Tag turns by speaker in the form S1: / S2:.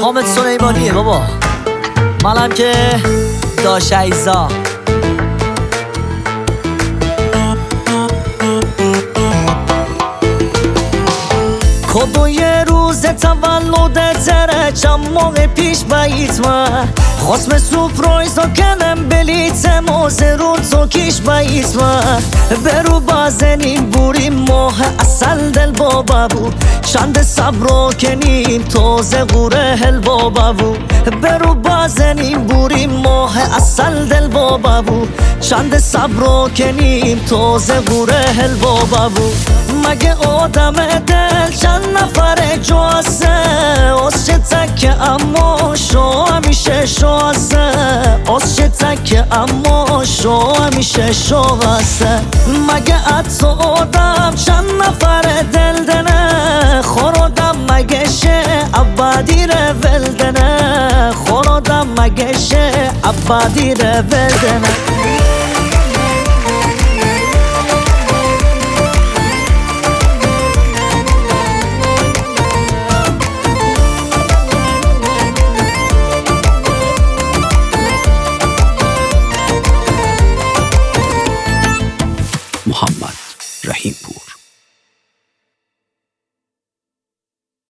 S1: حامد سلیمانیه بابا، منم که داشیزا. کدو یه روز تولدت تره چند ماه پیش باید ما خواست سورپرایز کنم بلیت موزه رو تو کیش باید ما برو بازنیم بوریم ماه اصل دل بابا بود چند صبر کنیم توزه غوره هل بابا بود برو بازنیم بوریم ماه اصل دل بابا بود چند صبر کنیم توزه غوره هل بابا بود مگه آدم دل چند نفر جواسه از چه تکه اما شو همیشه شواسه از چه تکه اما شو همیشه شواسه مگه حتی آدم چند نفر دل دنه خورادم مگه شه عبادی رو ولدنه خورادم مگه شه عبادی رو ولدنه